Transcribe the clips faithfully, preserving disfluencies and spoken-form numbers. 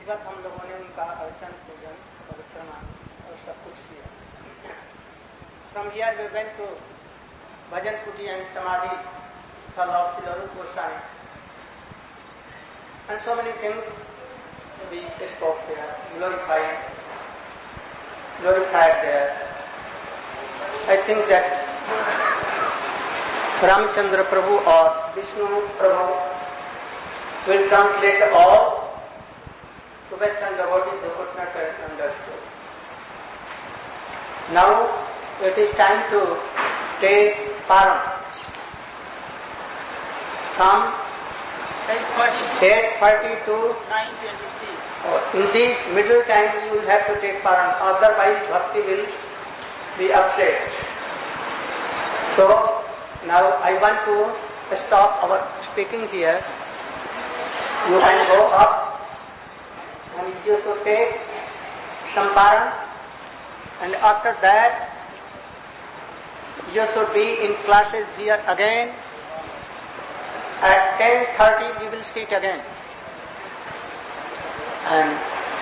विधिवत हम लोगों ने उनका अर्चन पूजन परिक्रमा और सब कुछ किया. From here we went to Bhajan Kuti and Samadhi Sthal of Srila Rupa Goswami, and so many things we spoke there, glorified, glorified there. I think that Ramchandra Prabhu or Vishnu Prabhu will translate all to Western devotees who could not understood. Now it is time to take param from eight forty to nine twenty-three. In this middle time you will have to take param, otherwise bhakti will be upset. So now I want to stop our speaking here. You can go up and you should take some param, and after that you should be in classes here again. At ten thirty we will sit again, and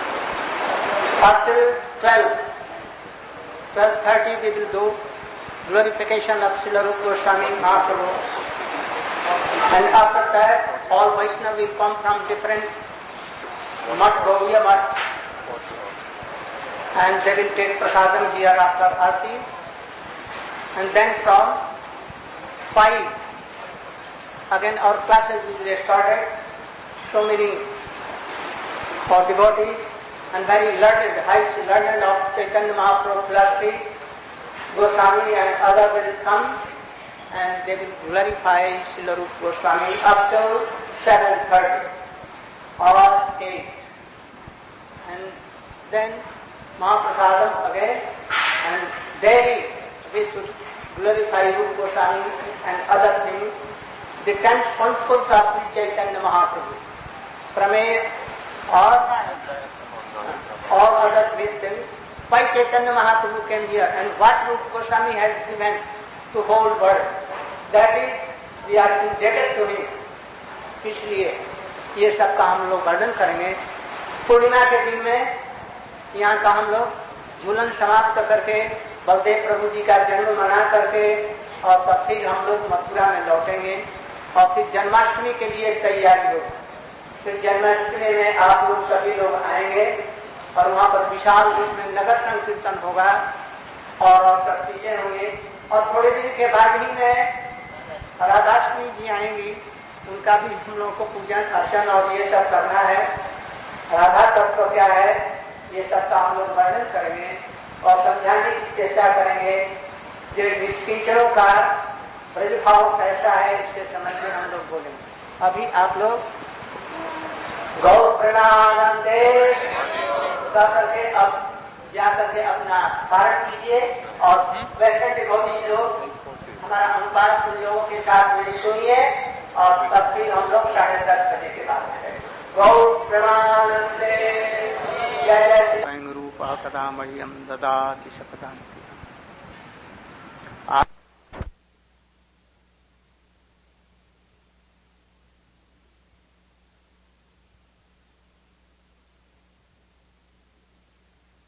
after twelve, twelve thirty we will do glorification of Srila Rupa Goswami Mahaprabhu, and after that all Vaishnava will come from different mat, Gaudiya mat, and they will take prasadam here after Aarti, and then from five again our classes will be started. So many for devotees and very learned, high learned of Chaitanya Mahaprabhu philosophy, Goswami and others will come and they will glorify Srila Rupa Goswami up till seven thirty or eight. And then Mahaprasadam again, and daily we should glorify Rupa Goswami and other things. The ten principles of Sri Chaitanya Mahaprabhu, Prameya or all other things. Why Chaitanya Mahaprabhu came here and what Rupa Goswami has given to whole world, that is we are indebted to him. इसलिए ये सब का हम लोग वर्णन करेंगे. पूर्णिमा के दिन में यहाँ का हम लोग झूलन समाप्त करके बलदेव प्रभु जी का जन्म मना करके और तब फिर हम लोग मथुरा में लौटेंगे और फिर जन्माष्टमी के लिए तैयारी होगी. फिर जन्माष्टमी में आप लोग सभी लोग आएंगे और वहाँ पर विशाल रूप में नगर संकीर्तन होगा और सब चीजें होंगी. और थोड़े दिन के बाद ही में राधाष्टमी जी आएंगी, उनका भी हम लोगों को पूजन अर्चन और ये सब करना है. राधा तत्व क्या है ये सब का हम लोग वर्णन करेंगे और समझाने की चेष्टा करेंगे. जो निष्किंचनों का प्रभाव कैसा है इसके समझ में हम लोग बोलेंगे. अभी आप लोग गौ प्रणानंदे करके अब जा करके अपना पारण कीजिए और वैसे डिवोटी लोग हमारा अनुपात लोगों के साथ में सुनिए और तब फिर हम लोग साढ़े दस बजे के बाद में गौ प्रणानंदे जय जय रूप कदा मह्यम ददाति शपथान्ति